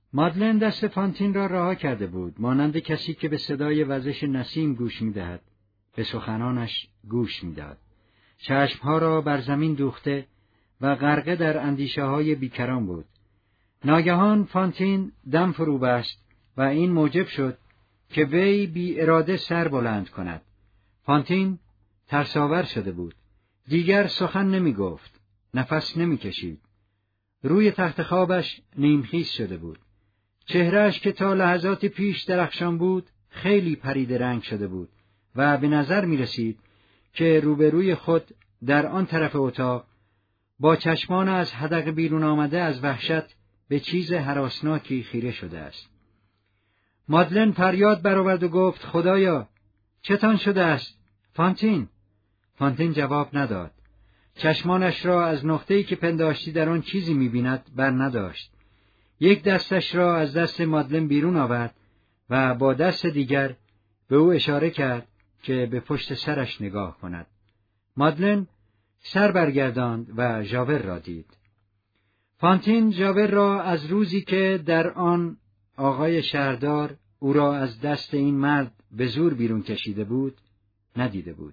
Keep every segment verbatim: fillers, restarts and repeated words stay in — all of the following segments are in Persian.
مادلن دست فانتین را رها کرده بود، مانند کسی که به صدای وزش نسیم گوش می‌دهد، به سخنانش گوش می‌داد. چشمها را بر زمین دوخته و غرقه در اندیشه‌های بیکران بود. ناگهان فانتین دم فرو بست و این موجب شد که وی بی اراده سر بلند کند. فانتین ترساور شده بود. دیگر سخن نمی گفت، نفس نمی کشید. روی تخت خوابش نیمخیز شده بود. چهرهش که تا لحظات پیش درخشان بود، خیلی پریده رنگ شده بود و به نظر می رسید که روبروی خود در آن طرف اتاق با چشمان از حدق بیرون آمده از وحشت به چیز هراسناکی خیره شده است. مادلن فریاد برآورد و گفت: خدایا، چتان شده است؟ فانتین؟ فانتین جواب نداد. چشمانش را از نقطه‌ای که پنداشتی در آن چیزی می‌بیند بر نداشت. یک دستش را از دست مادلن بیرون آورد و با دست دیگر به او اشاره کرد که به پشت سرش نگاه کند. مادلن سر برگرداند و ژاور را دید. فانتین ژاور را از روزی که در آن آقای شهردار او را از دست این مرد به زور بیرون کشیده بود، ندیده بود.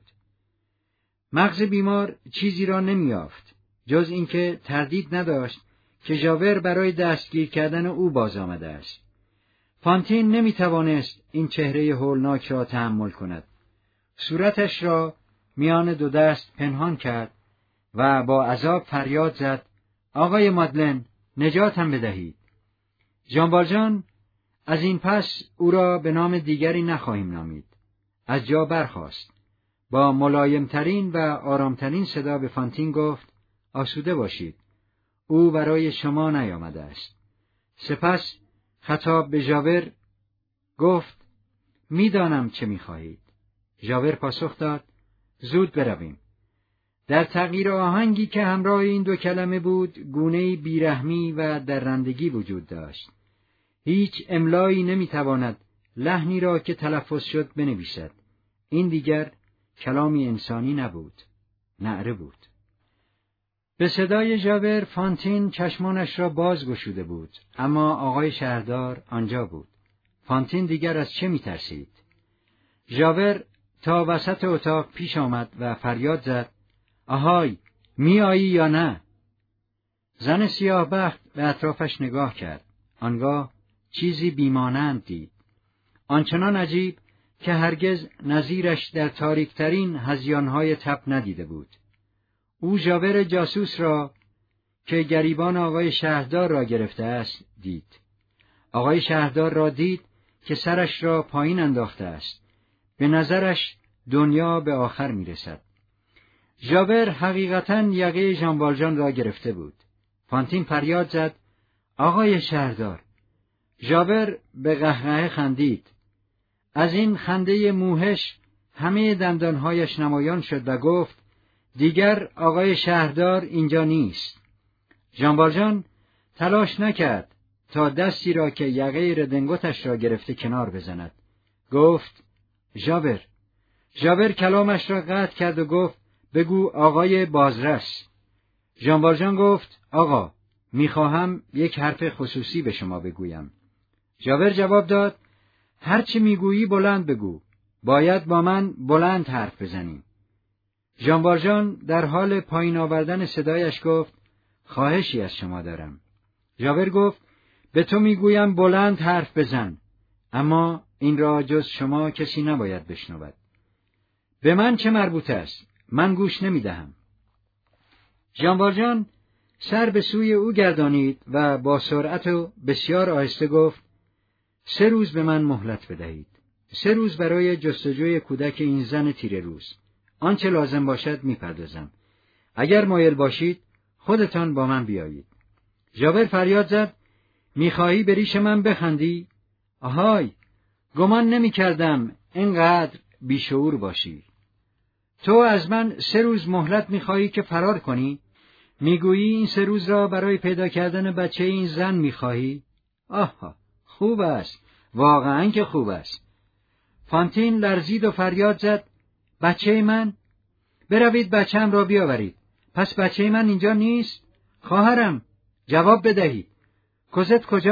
مغز بیمار چیزی را نمی‌یافت جز اینکه تردید نداشت که ژاور برای دستگیر کردن او باز آمده است. فانتین نمی‌توانست این چهره هولناک را تحمل کند. صورتش را میان دو دست پنهان کرد و با عذاب فریاد زد: آقای مادلن، نجاتم بدهید. ژان والژان: از این پس او را به نام دیگری نخواهیم نامید. از جا برخاست. با ملایمترین و آرامترین صدا به فانتین گفت: آسوده باشید. او برای شما نیامده است. سپس خطاب به ژاور گفت: میدانم چه میخواهید. ژاور پاسخ داد: زود برویم. در تغییر آهنگی که همراه این دو کلمه بود، گونه‌ای بیرحمی و درندگی وجود داشت. هیچ املایی نمیتواند لحنی را که تلفظ شد بنویسد. این دیگر کلامی انسانی نبود، نعره بود. به صدای ژاور فانتین چشمانش را باز گشوده بود، اما آقای شهردار آنجا بود. فانتین دیگر از چه میترسید؟ ژاور تا وسط اتاق پیش آمد و فریاد زد: آهای، می آیی یا نه؟ زن سیاه بخت به اطرافش نگاه کرد. آنگاه چیزی بیمانند دید. آنچنان عجیب که هرگز نظیرش در تاریکترین هذیانهای تب ندیده بود. او ژاور جاسوس را که گریبان آقای شهردار را گرفته است دید. آقای شهردار را دید که سرش را پایین انداخته است. به نظرش دنیا به آخر می رسد. ژاور حقیقتاً یقه ژان والژان را گرفته بود. فانتین فریاد زد: آقای شهردار! ژاور به قهقهه خندید. از این خنده موحش همه دندانهایش نمایان شد و گفت: دیگر آقای شهردار اینجا نیست. ژان والژان تلاش نکرد تا دستی را که یقه ردنگوتش را گرفته کنار بزند. گفت: ژاور. ژاور کلامش را قطع کرد و گفت: بگو آقای بازرس. ژان والژان گفت: آقا، میخواهم یک حرف خصوصی به شما بگویم. ژاور جواب داد: هر چی میگویی بلند بگو. باید با من بلند حرف بزنی. ژان والژان در حال پایین آوردن صدایش گفت: خواهشی از شما دارم. ژاور گفت: به تو میگویم بلند حرف بزن، اما این را جز شما کسی نباید بشنود. به من چه مربوط است؟ من گوش نمیدهم. ژان والژان سر به سوی او گردانید و با سرعت و بسیار آهسته گفت: سه روز به من مهلت بدهید. سه روز برای جستجوی کودک این زن تیره روز. آنچه لازم باشد میپردازم. اگر مایل باشید خودتان با من بیایید. ژاور فریاد زد: میخواهی به ریش من بخندی؟ آهای، گمان نمی کردم اینقدر بیشعور باشی. تو از من سه روز مهلت میخواهی که فرار کنی؟ میگویی این سه روز را برای پیدا کردن بچه این زن میخواهی؟ آها، خوب است، واقعاً که خوب است. فانتین لرزید و فریاد زد: بچه من؟ بروید بچه‌ام را بیاورید. پس بچه من اینجا نیست؟ خواهرم، جواب بدهید. کوزت کجاست؟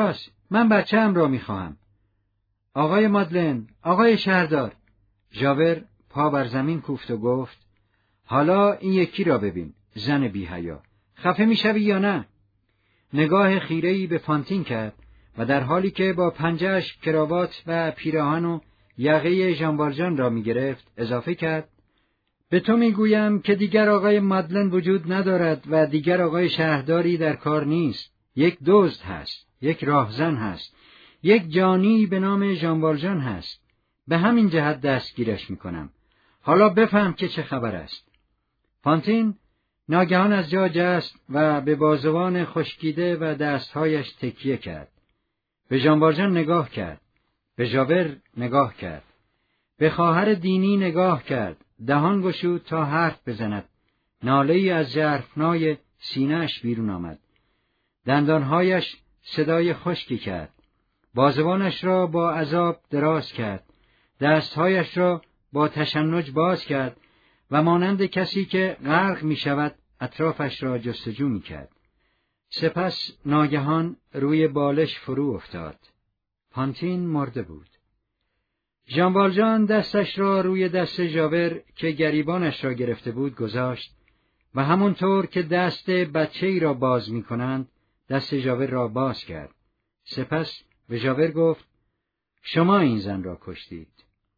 من بچه‌ام را می‌خواهم. آقای مادلن، آقای شهردار. ژاور پا بر زمین کوفت و گفت: حالا این یکی را ببین، زن بی‌حیا. خفه می‌شوی یا نه؟ نگاه خیره‌ای به فانتین کرد و در حالی که با پنجه‌اش کراوات و پیراهن و یقه ژان والژان را می‌گرفت، اضافه کرد: به تو میگویم که دیگر آقای مادلن وجود ندارد و دیگر آقای شهرداری در کار نیست. یک دزد هست، یک راهزن هست، یک جانی به نام ژان والژان هست. به همین جهت دستگیرش میکنم. حالا بفهم که چه خبر است. فانتین ناگهان از جا جست و به بازوان خشکیده و دستهایش تکیه کرد. به ژان والژان نگاه کرد، به ژاور نگاه کرد، به خواهر دینی نگاه کرد. دهان گشود تا حرف بزند. ناله‌ای از ژرفنای سینه‌اش بیرون آمد. دندانهایش صدای خشکی کرد. بازوانش را با عذاب دراز کرد. دستهایش را با تشنج باز کرد و مانند کسی که غرق می شود اطرافش را جستجو می کرد. سپس ناگهان روی بالش فرو افتاد. فانتین مرده بود. ژان والژان دستش را روی دست ژاور که گریبانش را گرفته بود گذاشت و همونطور که دست بچه‌ای را باز می کنند دست ژاور را باز کرد. سپس به ژاور گفت: شما این زن را کشتید.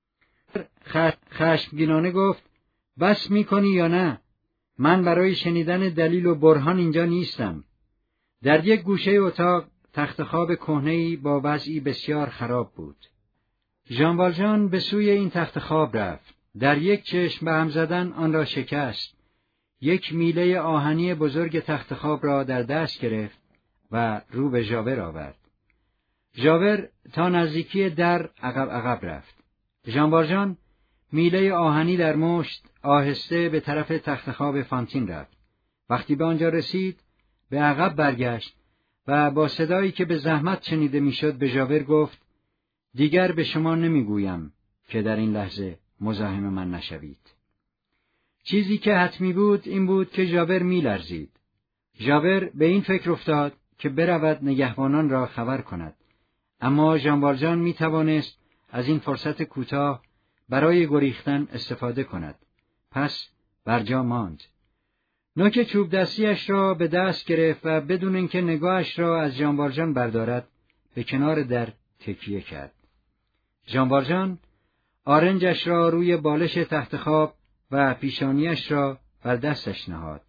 خشمگینانه گفت: بس می کنی یا نه؟ من برای شنیدن دلیل و برهان اینجا نیستم. در یک گوشه اتاق تخت خواب کهنه‌ای با وضعی بسیار خراب بود. ژان والژان به سوی این تخت خواب رفت. در یک چشم به هم زدن آن را شکست. یک میله آهنی بزرگ تخت خواب را در دست گرفت و رو به ژاور آورد. ژاور تا نزدیکی در عقب عقب رفت. ژان والژان میله آهنی در مشت آهسته به طرف تخت خواب فانتین رفت. وقتی به آنجا رسید به عقب برگشت و با صدایی که به زحمت شنیده میشد به ژاور گفت: دیگر به شما نمیگویم که در این لحظه مزاحم من نشوید. چیزی که حتمی بود این بود که ژاور میلرزید. ژاور به این فکر افتاد که برود نگهبانان را خبر کند، اما ژان والژان می توانست از این فرصت کوتاه برای گریختن استفاده کند. پس بر جا ماند. نوک چوب دستیش را به دست گرفت و بدون اینکه نگاهش را از ژان والژان بردارد به کنار در تکیه کرد. ژان والژان آرنجش را روی بالش تخت خواب و پیشانیش را بر دستش نهاد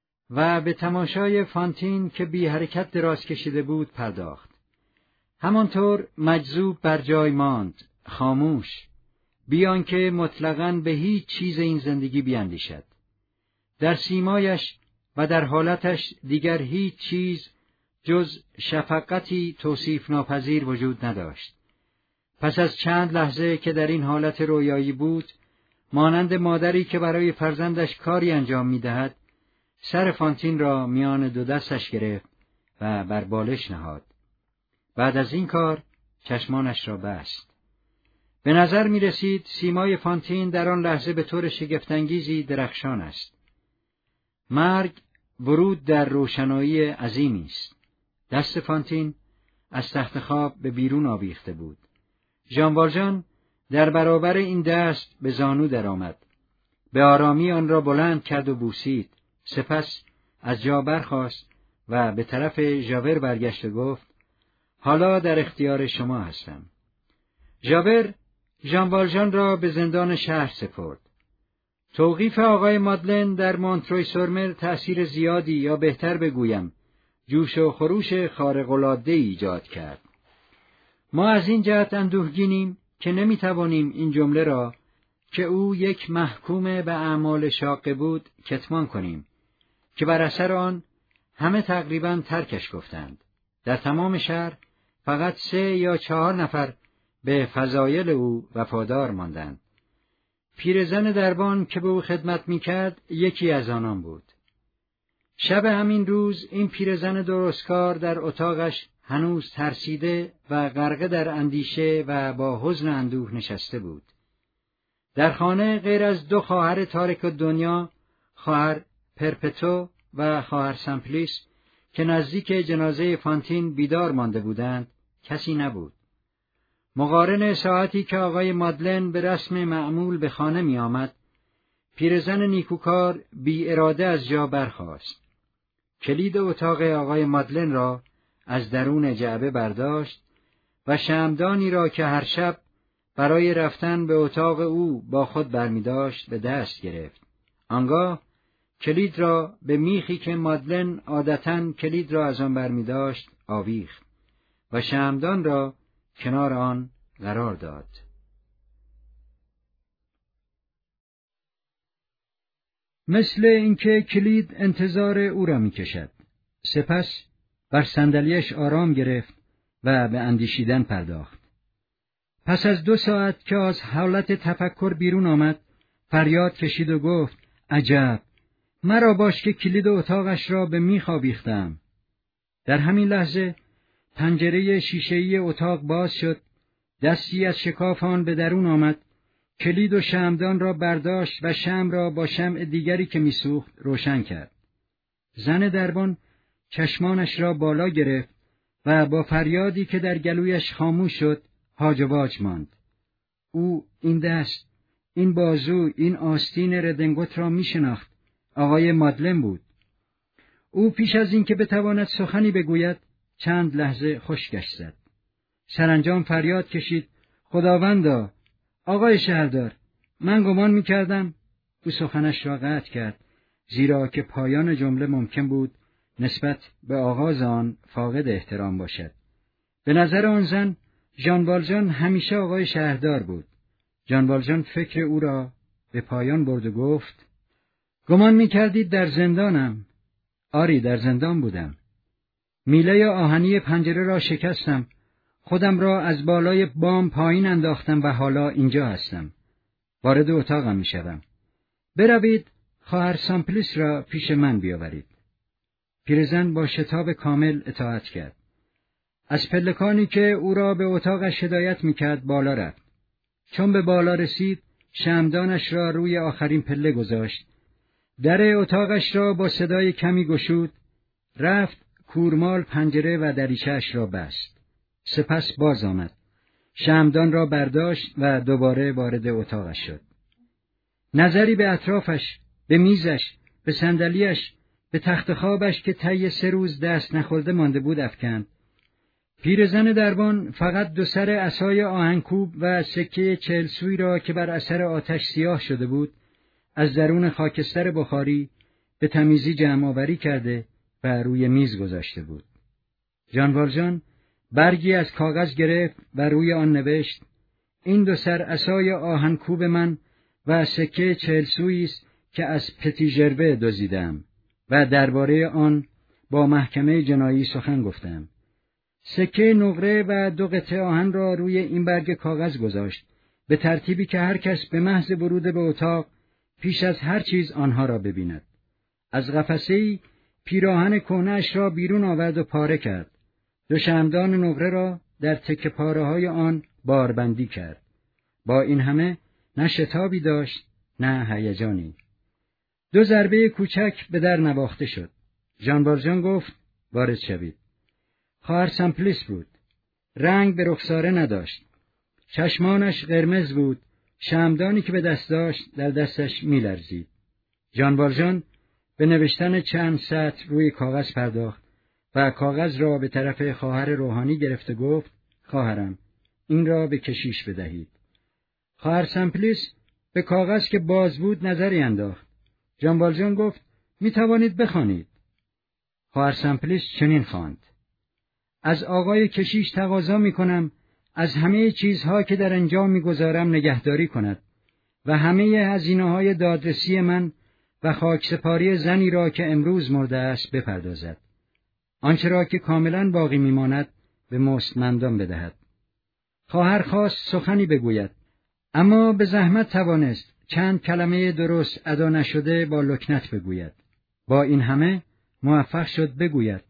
و به تماشای فانتین که بی حرکت دراز کشیده بود پرداخت. همانطور مجذوب بر جای ماند، خاموش، بیان که مطلقاً به هیچ چیز این زندگی بیاندیشد. در سیمایش و در حالتش دیگر هیچ چیز جز شفقتی توصیف ناپذیر وجود نداشت. پس از چند لحظه که در این حالت رویایی بود، مانند مادری که برای فرزندش کاری انجام می‌دهد، سر فانتین را میان دو دستش گرفت و بر بالش نهاد. بعد از این کار چشمانش را بست. به نظر می رسید سیمای فانتین در آن لحظه به طور شگفت‌انگیزی درخشان است. مرگ ورود در روشنایی عظیمی است. دست فانتین از تخت خواب به بیرون آویخته بود. ژان والژان در برابر این دست به زانو درآمد. به آرامی آن را بلند کرد و بوسید. سپس از جا برخاست و به طرف ژاور برگشت و گفت: حالا در اختیار شما هستم. ژاور ژان والژان را به زندان شهر سپرد. توقیف آقای مادلن در مونتروی سورمر تأثیر زیادی یا بهتر بگویم جوش و خروش خارق‌العاده ایجاد کرد. ما از این جهت اندوهگینیم که نمیتوانیم این جمله را که او یک محکوم به اعمال شاقه بود کتمان کنیم که بر اثر آن همه تقریباً ترکش گفتند. در تمام شهر فقط سه یا چهار نفر به فضایل او وفادار ماندند. پیرزن دربان که به او خدمت میکرد یکی از آنان بود. شب همین روز این پیرزن درستکار در اتاقش هنوز ترسیده و غرقه در اندیشه و با حزن اندوه نشسته بود. در خانه غیر از دو خواهر تارک الدنیا، خواهر پرپتو و خواهر سمپلیس که نزدیک جنازه فانتین بیدار مانده بودند، کسی نبود. مقارن ساعتی که آقای مادلن به رسم معمول به خانه می آمد، پیرزن نیکوکار بی اراده از جا برخاست. کلید اتاق آقای مادلن را از درون جعبه برداشت و شمعدانی را که هر شب برای رفتن به اتاق او با خود برمی داشت به دست گرفت. آنگاه کلید را به میخی که مادلن عادتاً کلید را از آن برمی داشت آویخت و شمعدان را کنار آن قرار داد. مثل اینکه کلید انتظار او را می کشد. سپس بر صندلیاش آرام گرفت و به اندیشیدن پرداخت. پس از دو ساعت که از حالت تفکر بیرون آمد، فریاد کشید و گفت: عجب، مرا باش که کلید اتاقش را به میخ آویختم. در همین لحظه پنجره شیشه‌ای اتاق باز شد، دستی از شکاف آن به درون آمد، کلید و شمعدان را برداشت و شمع را با شمع دیگری که میسوخت روشن کرد. زن دربان چشمانش را بالا گرفت و با فریادی که در گلویش خاموش شد هاج و واج ماند. او این دست، این بازو، این آستین ردنگوت را می شناخت. آقای مادلن بود. او پیش از این که بتواند سخنی بگوید چند لحظه خشکش زد. سرانجام فریاد کشید: خداوندا، آقای شهردار، من گمان می کردم. او سخنش را قطع کرد، زیرا که پایان جمله ممکن بود نسبت به آغاز آن فاقد احترام باشد. به نظر آن زن ژان والژان همیشه آقای شهردار بود. ژان والژان فکر او را به پایان برد و گفت: گمان می کردید در زندانم؟ آری، در زندان بودم. میله آهنی پنجره را شکستم، خودم را از بالای بام پایین انداختم و حالا اینجا هستم. وارد اتاقم می شدم. بروید خواهر سامپلیس را پیش من بیاورید. پیرزن با شتاب کامل اطاعت کرد. از پلکانی که او را به اتاقش هدایت می کرد بالا رفت. چون به بالا رسید شمعدانش را روی آخرین پله گذاشت. در اتاقش را با صدای کمی گشود، رفت کورمال پنجره و دریچه‌اش را بست. سپس باز آمد. شمعدان را برداشت و دوباره وارد اتاقش شد. نظری به اطرافش، به میزش، به صندلیاش، به تخت خوابش که طی سه روز دست نخورده مانده بود افکند. پیرزن دربان فقط دو سر عصای آهنکوب و سکه چهل سوی را که بر اثر آتش سیاه شده بود از درون خاکستر بخاری به تمیزی جمع آوری کرده و روی میز گذاشته بود. ژان والژان برگی از کاغذ گرفت و روی آن نوشت: این دو سر عصای آهنکوب من و سکه چهل سویی است که از پتی ژربه دزدیدم و درباره آن با محکمه جنایی سخن گفتم. سکه نقره و دو قطعه آهن را روی این برگ کاغذ گذاشت، به ترتیبی که هر کس به محض ورود به اتاق پیش از هر چیز آنها را ببیند. از قفسه‌ای پیراهن کهنه‌اش را بیرون آورد و پاره کرد. دو شمعدان نقره را در تکه پاره‌های آن باربندی کرد. با این همه نه شتابی داشت نه هیجانی. دو ضربه کوچک به در نواخته شد. ژان والژان گفت: وارد شوید. خواهر سامپلیس بود. رنگ به رخساره نداشت. چشمانش قرمز بود. شمعدانی که به دست داشت در دستش می‌لرزید. ژان والژان به نوشتن چند سطر روی کاغذ پرداخت و کاغذ را به طرف خواهر روحانی گرفت و گفت: خواهرم، این را به کشیش بدهید. خواهر سامپلیس به کاغذ که باز بود نظری انداخت. ژان والژان گفت: می توانید بخوانید. خواهر سامپلیس چنین خواند: از آقای کشیش تقاضا می کنم از همه چیزها که در انجام می گذارم نگهداری کند و همه هزینه های دادرسی من و خاکسپاری زنی را که امروز مرده است بپردازد. آنچه را که کاملا باقی می ماند به مستمندان بدهد. خواهر خواست سخنی بگوید، اما به زحمت توانست چند کلمه درست ادا نشده با لکنت بگوید. با این همه موفق شد بگوید: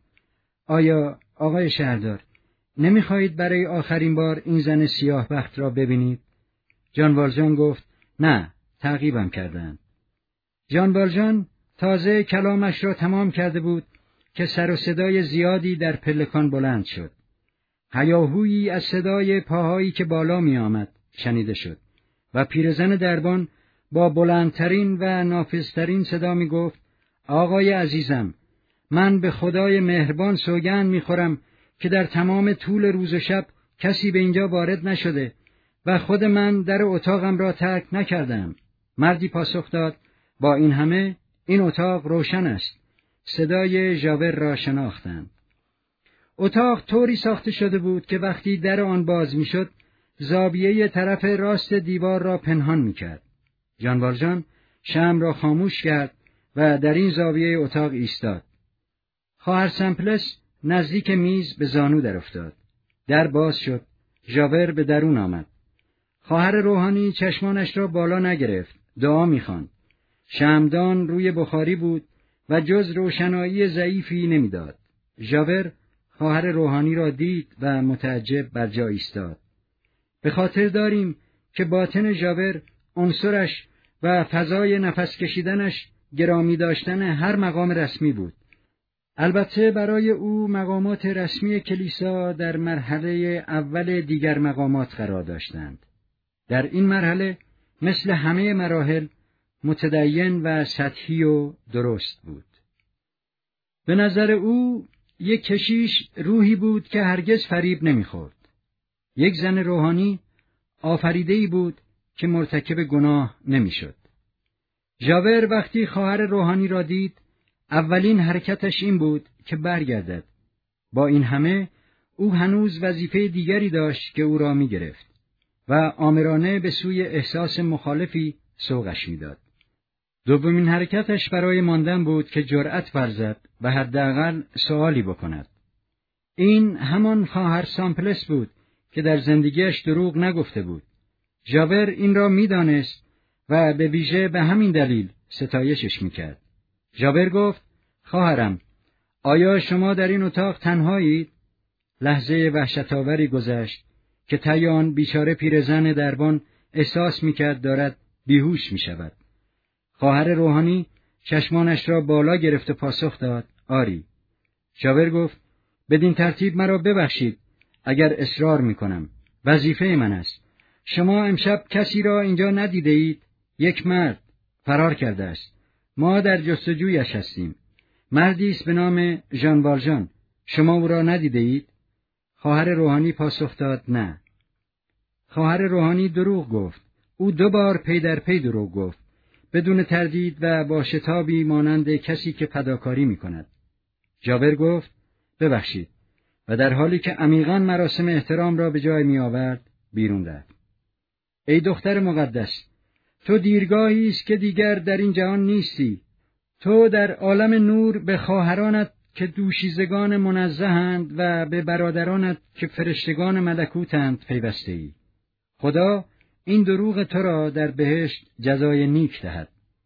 آیا آقای شهردار نمیخواهید برای آخرین بار این زن سیاه بخت را ببینید؟ ژان والژان گفت: نه، تعقیبم کردند. ژان والژان تازه کلامش را تمام کرده بود که سر و صدای زیادی در پلکان بلند شد. هیاهویی از صدای پاهایی که بالا می آمد شنیده شد و پیرزن دربان با بلندترین و نافذترین صدا می گفت: آقای عزیزم، من به خدای مهربان سوگند می خورم که در تمام طول روز و شب کسی به اینجا وارد نشده و خود من در اتاقم را ترک نکردم. مردی پاسخ داد: با این همه این اتاق روشن است. صدای ژاور را شناختند. اتاق طوری ساخته شده بود که وقتی در آن باز میشد، زاویه طرف راست دیوار را پنهان میکرد. ژان والژان شمع را خاموش کرد و در این زاویه اتاق ایستاد. خواهر سمپلس نزدیک میز به زانو در افتاد. در باز شد. ژاور به درون آمد. خواهر روحانی چشمانش را بالا نگرفت. دعا می‌خواند. شمعدان روی بخاری بود و جز روشنایی ضعیفی نمیداد. ژاور خواهر روحانی را دید و متعجب بر جا ایستاد. به خاطر داریم که باطن ژاور، عنصرش و فضای نفس کشیدنش گرامی داشتن هر مقام رسمی بود. البته برای او مقامات رسمی کلیسا در مرحله اول دیگر مقامات قرار داشتند. در این مرحله مثل همه مراحل متدین و سطحی و درست بود. به نظر او یک کشیش روحی بود که هرگز فریب نمیخورد. یک زن روحانی آفریده‌ای بود که مرتکب گناه نمیشد. ژاور وقتی خواهر روحانی را دید، اولین حرکتش این بود که برگردد. با این همه او هنوز وظیفه دیگری داشت که او را می گرفت و آمرانه به سوی احساس مخالفی سوقش می داد. دومین حرکتش برای ماندن بود که جرأت ورزد و حداقل سؤالی بکند. این همان خواهر سامپلس بود که در زندگیش دروغ نگفته بود. ژاور این را می دانست و به ویژه به همین دلیل ستایشش می کرد. ژاور گفت: خواهرم، آیا شما در این اتاق تنهایید؟ لحظه وحشت‌آوری گذشت که طی آن بیچاره پیرزن دربان احساس می‌کرد دارد بیهوش می‌شود. خواهر روحانی چشمانش را بالا گرفت و پاسخ داد: آری. ژاور گفت: بدین ترتیب مرا ببخشید اگر اصرار می‌کنم. وظیفه من است. شما امشب کسی را اینجا ندیده اید؟ یک مرد فرار کرده است. ما در جستجویش هستیم. مردی است به نام ژان والژان. شما او را ندیده اید؟ خواهر روحانی پاسخ داد: نه. خواهر روحانی دروغ گفت. او دو بار پی در پی دروغ گفت، بدون تردید و با شتابی مانند کسی که فداکاری می کند. ژاور گفت: ببخشید، و در حالی که عمیقاً مراسم احترام را به جای می آورد بیرون رفت. ای دختر مقدس، تو دیرگاهی است که دیگر در این جهان نیستی. تو در عالم نور به خواهرانت که دوشیزگان منزهند و به برادرانت که فرشتگان ملکوتند پیوسته ای. خدا این دروغ تو را در بهشت جزای نیک دهد.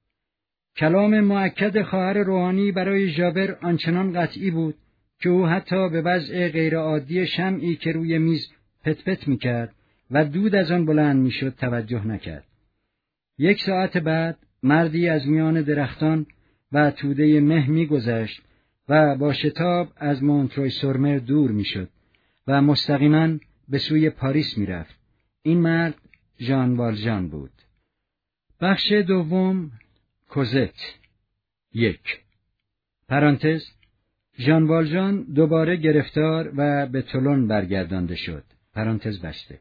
کلام مؤکد خواهر روحانی برای ژاور آنچنان قطعی بود که او حتی به وضع غیرعادی شمعی که روی میز پت پت می‌کرد و دود از آن بلند می‌شد توجه نکرد. یک ساعت بعد مردی از میان درختان و توده مه می‌گذشت و با شتاب از مونتروی سورمر دور می‌شد و مستقیما به سوی پاریس می‌رفت. این مرد ژان والژان بود. بخش دوم، کوزت. یک. پرانتز. ژان والژان دوباره گرفتار و به تولون برگردانده شد. پرانتز بسته.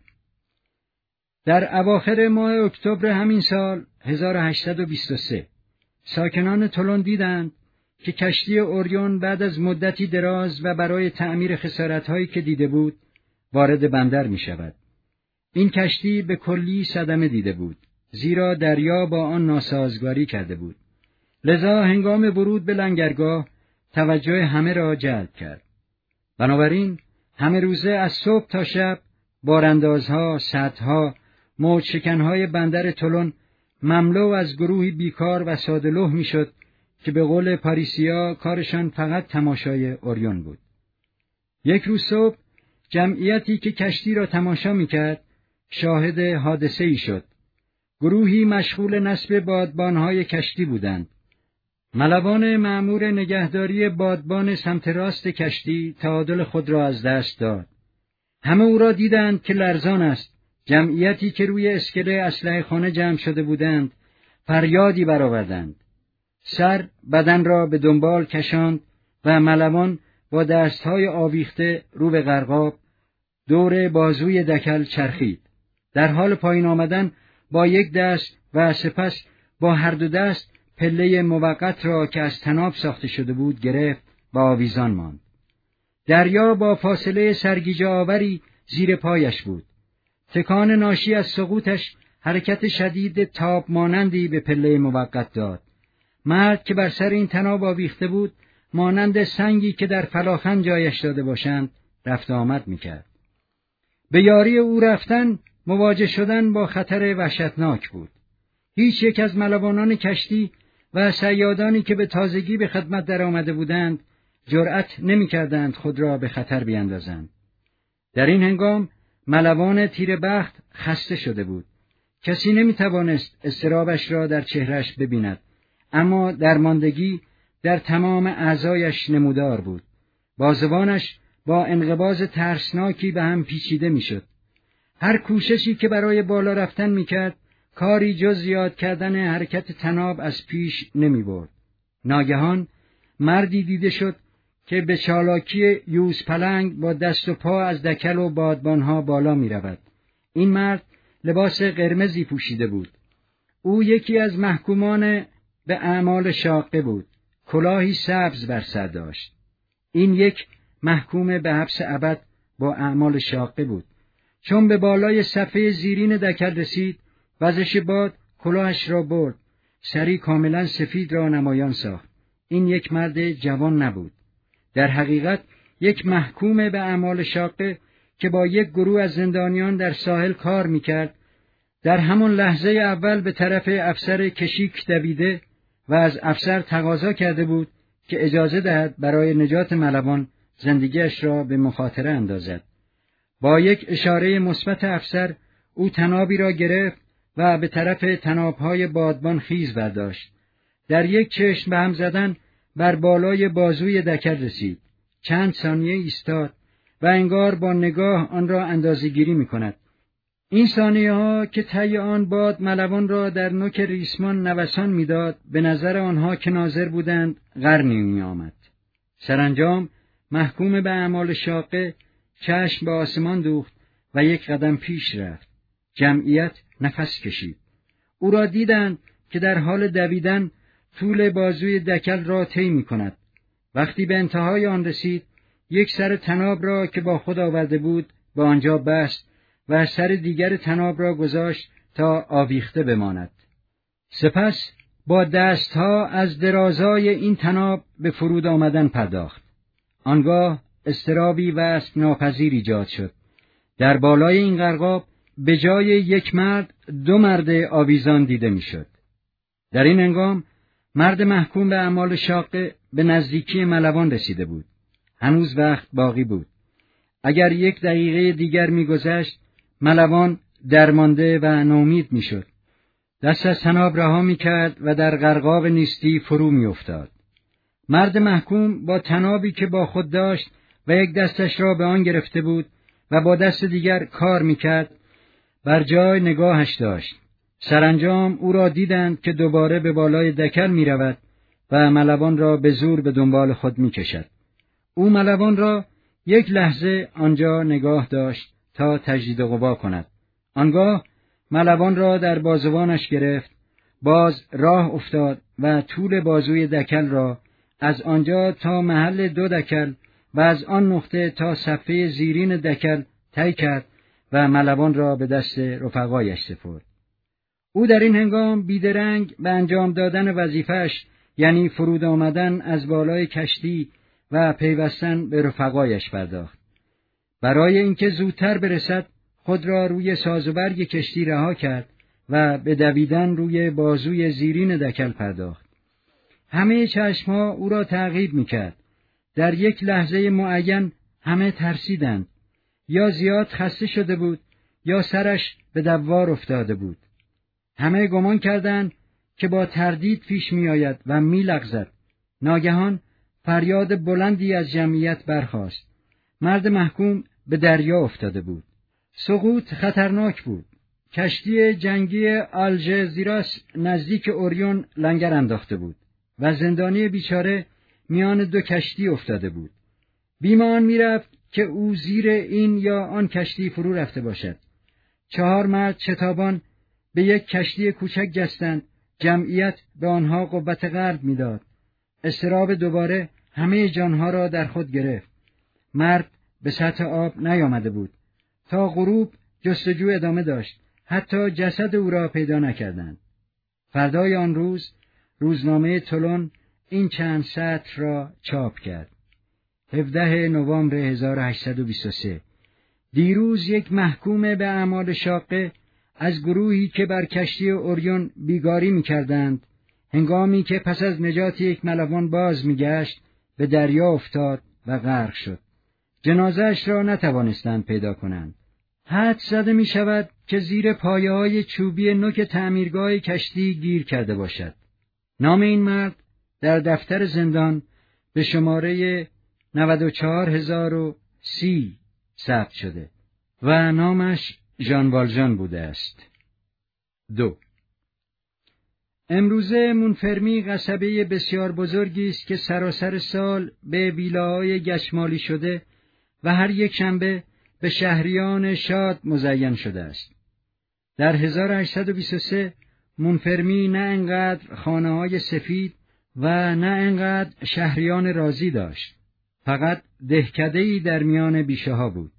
در اواخر ماه اکتبر همین سال هزار و هشتصد و بیست و سه ساکنان تولون دیدند که کشتی اوریون بعد از مدتی دراز و برای تعمیر خسارت‌هایی که دیده بود وارد بندر می شود. این کشتی به کلی صدمه دیده بود، زیرا دریا با آن ناسازگاری کرده بود. لذا هنگام ورود به لنگرگاه توجه همه را جلب کرد. بنابراین همه روزه از صبح تا شب باراندازها، سدها، موج شکنهای بندر تولون مملو از گروهی بیکار و ساده‌لوح میشد که به قول پاریسیا کارشان فقط تماشای اوریون بود. یک روز صبح جمعیتی که کشتی را تماشا میکرد شاهد حادثه ای شد. گروهی مشغول نصب بادبانهای کشتی بودند. ملوان مأمور نگهداری بادبان سمت راست کشتی تعادل خود را از دست داد. همه او را دیدند که لرزان است. جمعیتی که روی اسکله اسلحه خانه جمع شده بودند فریادی برآوردند. سر بدن را به دنبال کشاند و ملوان با دستهای آویخته رو به غرقاب دور بازوی دکل چرخید. در حال پایین آمدن با یک دست و سپس با هر دو دست پله موقت را که از طناب ساخته شده بود گرفت و آویزان ماند. دریا با فاصله سرگیجه آوری زیر پایش بود. تکان ناشی از سقوطش حرکت شدید تاب مانندی به پله موقت داد. مرد که بر سر این طناب آویخته بود مانند سنگی که در فلاخن جایش داده باشند رفت آمد میکرد. به یاری او رفتن مواجه شدن با خطر وحشتناک بود. هیچ یک از ملوانان کشتی و صیادانی که به تازگی به خدمت در آمده بودند جرأت نمی‌کردند خود را به خطر بیاندازند. در این هنگام ملوان تیره‌بخت خسته شده بود. کسی نمی‌توانست اضطرابش را در چهرهش ببیند، اما درماندگی در تمام اعضایش نمودار بود. بازوانش با انقباض ترسناکی به هم پیچیده می‌شد. هر کوششی که برای بالا رفتن می‌کرد کاری جز زیاد کردن حرکت طناب از پیش نمی‌برد. ناگهان مردی دیده شد که به چالاکی یوز پلنگ با دست و پا از دکل و بادبانها بالا می‌رود. این مرد لباس قرمزی پوشیده بود. او یکی از محکومان به اعمال شاقه بود. کلاهی سبز بر سر داشت. این یک محکوم به حبس ابد با اعمال شاقه بود. چون به بالای صفحه زیرین دکل رسید، وزش باد کلاهش را برد. سری کاملا سفید را نمایان ساخت. این یک مرد جوان نبود. در حقیقت یک محکوم به اعمال شاقه که با یک گروه از زندانیان در ساحل کار میکرد، در همان لحظه اول به طرف افسر کشیک دویده و از افسر تقاضا کرده بود که اجازه دهد برای نجات ملوان زندگیش را به مخاطره اندازد. با یک اشاره مثبت افسر او طنابی را گرفت و به طرف طنابهای بادبان خیز برداشت. در یک چشم به هم زدن بر بالای بازوی دکل رسید. چند ثانیه ایستاد و انگار با نگاه آن را اندازه‌گیری می‌کند. این ثانیه ها که طی آن باد ملوان را در نوک ریسمان نوسان می‌داد، به نظر آنها که ناظر بودند قرنی می‌آمد. سرانجام محکوم به اعمال شاقه چشم به آسمان دوخت و یک قدم پیش رفت. جمعیت نفس کشید. او را دیدند که در حال دویدن طول بازوی دکل را طی می‌کند. وقتی به انتهای آن رسید، یک سر طناب را که با خود آورده بود به آنجا بست و سر دیگر طناب را گذاشت تا آویخته بماند. سپس با دستها از درازای این طناب به فرود آمدن پرداخت. آنگاه اضطرابی وصف ناپذیر ایجاد شد. در بالای این غرقاب به جای یک مرد دو مرد آویزان دیده میشد. در این هنگام مرد محکوم به اعمال شاقه به نزدیکی ملوان رسیده بود. هنوز وقت باقی بود. اگر یک دقیقه دیگر می‌گذشت، ملوان درمانده و ناامید می‌شد. دست از طناب رها می‌کرد و در غرقاب نیستی فرو می‌افتاد. مرد محکوم با طنابی که با خود داشت و یک دستش را به آن گرفته بود و با دست دیگر کار می‌کرد، بر جای نگاهش داشت. سرانجام او را دیدند که دوباره به بالای دکل می‌رود و ملوان را به زور به دنبال خود می‌کشد. او ملوان را یک لحظه آنجا نگاه داشت تا تجدید قوا کند. آنگاه ملوان را در بازوانش گرفت، باز راه افتاد و طول بازوی دکل را از آنجا تا محل دو دکل و از آن نقطه تا صفحه زیرین دکل طی کرد و ملوان را به دست رفقایش سپرد. او در این هنگام بیدرنگ به انجام دادن وظیفه‌اش، یعنی فرود آمدن از بالای کشتی و پیوستن به رفقایش پرداخت. برای اینکه زودتر برسد خود را روی ساز و برگ کشتی رها کرد و به دویدن روی بازوی زیرین دکل پرداخت. همه چشمها او را تعقیب می‌کرد. در یک لحظه معین همه ترسیدند. یا زیاد خسته شده بود یا سرش به دوار افتاده بود. همه گمان کردند که با تردید پیش می‌آید و می‌لغزد. ناگهان فریاد بلندی از جمعیت برخاست. مرد محکوم به دریا افتاده بود. سقوط خطرناک بود. کشتی جنگی آلژزیراس نزدیک اوریون لنگر انداخته بود و زندانی بیچاره میان دو کشتی افتاده بود. بیم آن میرفت که او زیر این یا آن کشتی فرو رفته باشد. چهار مرد شتابان به یک کشتی کوچک جستند. جمعیت به آنها قوت قلب میداد. اضطراب دوباره همه جانها را در خود گرفت. مرد به سطح آب نیامده بود. تا غروب جستجو ادامه داشت. حتی جسد او را پیدا نکردند. فردای آن روز روزنامه تولون این چند سطر را چاپ کرد. هفدهم نوامبر هزار و هشتصد و بیست و سه. دیروز یک محکوم به اعمال شاقه از گروهی که بر کشتی اوریون بیگاری می‌کردند، هنگامی که پس از نجات یک ملوان باز می‌گشت، به دریا افتاد و غرق شد. جنازه‌اش را نتوانستند پیدا کنند. حدس زده می شود که زیر پایه‌های چوبی نوک تعمیرگاه کشتی گیر کرده باشد. نام این مرد در دفتر زندان به شماره نود و چهار هزار و سی ثبت شده و نامش ژان والژان بوده است. دو. امروزه مونفرمی قصبه بسیار بزرگی است که سراسر سال به ویلاهای گچمالی شده و هر یک شنبه به شهریان شاد مزین شده است. در هزار و هشتصد و بیست و سه مونفرمی نه انقدر خانه‌های سفید و نه انقدر شهریان راضی داشت. فقط دهکده‌ای در میان بیشه ها بود.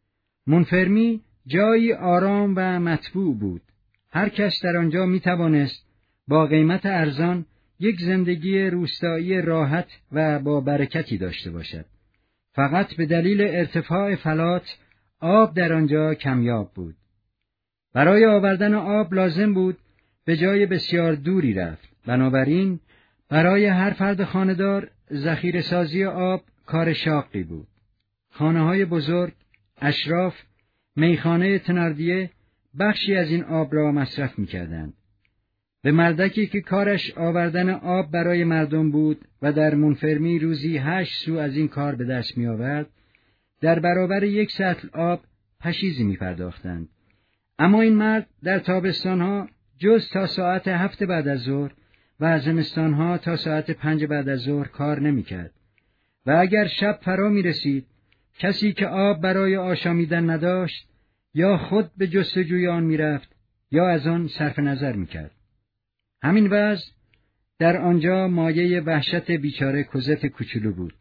مونفرمی جایی آرام و مطبوع بود. هر کس در آنجا می توانست با قیمت ارزان یک زندگی روستایی راحت و با برکتی داشته باشد. فقط به دلیل ارتفاع فلات آب در آنجا کمیاب بود. برای آوردن آب لازم بود به جای بسیار دوری رفت. بنابراین برای هر فرد خانه‌دار ذخیره سازی آب کار شاقی بود. خانه‌های بزرگ، اشراف، میخانه تناردیه بخشی از این آب را مصرف می‌کردند. به مردکی که کارش آوردن آب برای مردم بود و در مونفرمی روزی هشت سو از این کار به دست می‌آورد، در برابر یک سطل آب پشیزی می‌پرداختند. اما این مرد در تابستانها جز تا ساعت هفت بعد از ظهر و زمستانها تا ساعت پنج بعد از ظهر کار نمی‌کرد و اگر شب فرا می‌رسید کسی که آب برای آشامیدن نداشت یا خود به جستجوی آن می‌رفت یا از آن صرف نظر می‌کرد. همین وضع در آنجا مایه وحشت بیچاره کوزت کوچولو بود.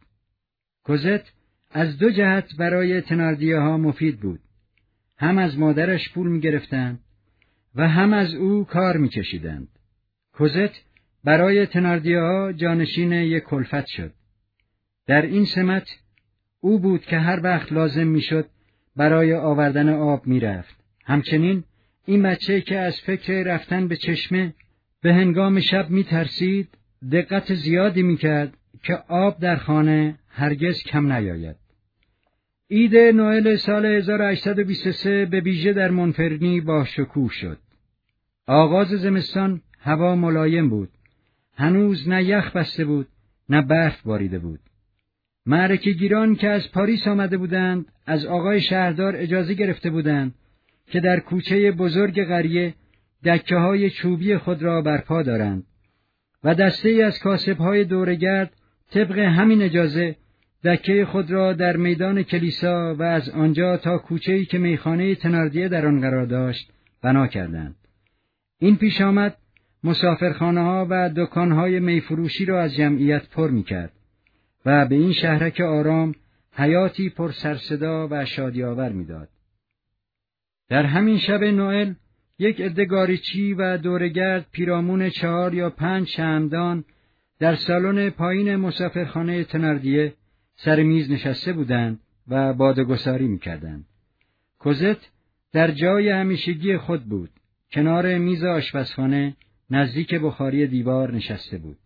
کوزت از دو جهت برای تناردیه ها مفید بود. هم از مادرش پول می‌گرفتند و هم از او کار می‌کشیدند. کوزت برای تناردیه ها جانشین یک کلفت شد. در این سمت او بود که هر وقت لازم می‌شد برای آوردن آب می‌رفت. همچنین این بچه که از فکر رفتن به چشمه به هنگام شب می‌ترسید، دقت زیادی می‌کرد که آب در خانه هرگز کم نیاید. عید نوئل سال هزار و هشتصد و بیست و سه به ویژه در مونفرمی با شکوه شد. آغاز زمستان هوا ملایم بود. هنوز نه یخ بسته بود، نه برف باریده بود. معرکه‌گیران که از پاریس آمده بودند، از آقای شهردار اجازه گرفته بودند که در کوچه بزرگ قریه دکه‌های چوبی خود را برپا دارند و دسته‌ای از کاسب‌های دورگرد طبق همین اجازه دکه خود را در میدان کلیسا و از آنجا تا کوچه‌ای که میخانه تناردیه در آن قرار داشت بنا کردند. این پیش آمد مسافرخانه‌ها و دکان‌های میفروشی را از جمعیت پر می‌کرد و به این شهرک آرام حیاتی پر سرصدا و شادی‌آور می‌داد. در همین شب نوئل یک عده گاریچی و دورگرد پیرامون چهار یا پنج شمعدان در سالن پایین مسافرخانه تناردیه سر میز نشسته بودند و باده‌گساری می‌کردند. کوزت در جای همیشگی خود بود، کنار میز آشپزخانه نزدیک بخاری دیوار نشسته بود.